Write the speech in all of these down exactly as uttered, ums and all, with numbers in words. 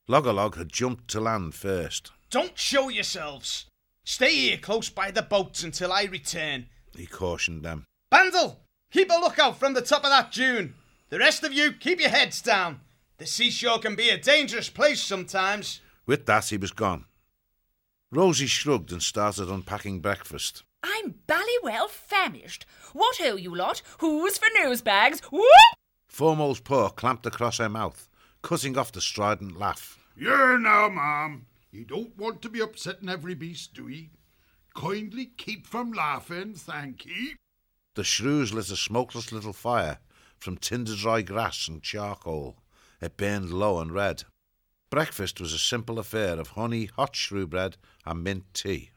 Log-a-Log had jumped to land first. Don't show yourselves. Stay here close by the boats until I return, he cautioned them. Bandel, keep a lookout from the top of that dune. The rest of you, keep your heads down. The seashore can be a dangerous place sometimes. With that, he was gone. Rosie shrugged and started unpacking breakfast. I'm bally well famished. What ho, you lot? Who's for nose bags? Whoop! Foremo's paw clamped across her mouth, cutting off the strident laugh. Here now, ma'am. You don't want to be upsetting every beast, do ye? Kindly keep from laughing, thank ye. The shrews lit a smokeless little fire from tinder-dry grass and charcoal. It burned low and red. Breakfast was a simple affair of honey, hot shrew bread and mint tea.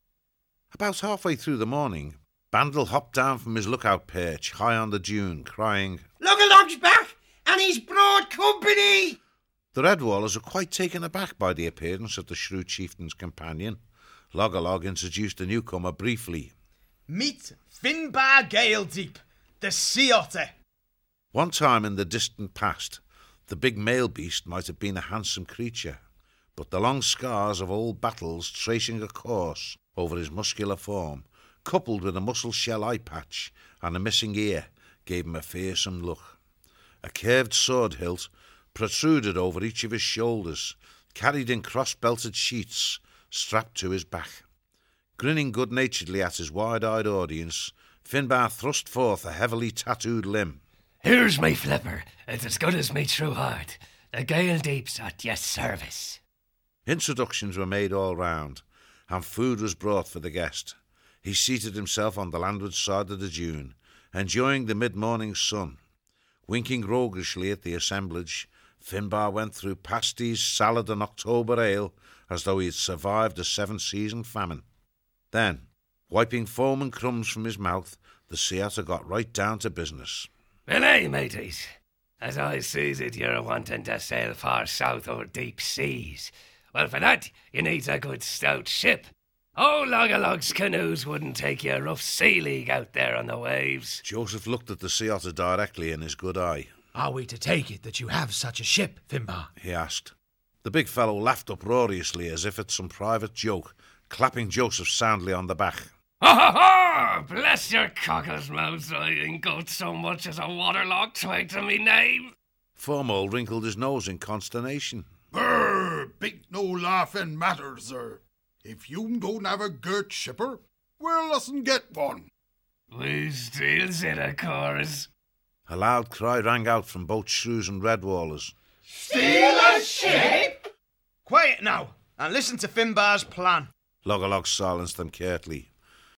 About halfway through the morning, Bandel hopped down from his lookout perch high on the dune, crying, Log-a-Log's back, and he's brought company! The Redwallers were quite taken aback by the appearance of the shrew chieftain's companion. Log-a-Log introduced the newcomer briefly. Meet Finbar Galedeep, the sea otter. One time in the distant past, the big male beast might have been a handsome creature, but the long scars of old battles tracing a course over his muscular form, coupled with a mussel shell eye patch and a missing ear, gave him a fearsome look. A curved sword hilt protruded over each of his shoulders, carried in cross-belted sheaths strapped to his back. Grinning good-naturedly at his wide-eyed audience, Finbar thrust forth a heavily tattooed limb. Here's my flipper. It's as good as me true heart. The Galedeep's at your service. Introductions were made all round, and food was brought for the guest. He seated himself on the landward side of the dune, enjoying the mid-morning sun. Winking roguishly at the assemblage, Finbar went through pasties, salad and October ale as though he had survived a seven-season famine. Then, wiping foam and crumbs from his mouth, the sea otter got right down to business. Well, aye, mateys. As I sees it, you're wanting to sail far south o'er deep seas. Well, for that, you needs a good stout ship. Oh, Log-a-Log's canoes wouldn't take you a rough sea league out there on the waves. Joseph looked at the sea otter directly in his good eye. Are we to take it that you have such a ship, Finbar? He asked. The big fellow laughed uproariously as if at some private joke, clapping Joseph soundly on the back. Ha ha ha! Bless your cockles' mouths, I ain't got so much as a waterlock tied to me name. Foremold wrinkled his nose in consternation. Brr, big no laughing matter, sir. If you don't have a girt shipper, we'll less'n get one. We steals it, of course. A loud cry rang out from both shrews and Redwallers. Steal a ship? Quiet now, and listen to Finbar's plan. Log-a-Log silenced them curtly.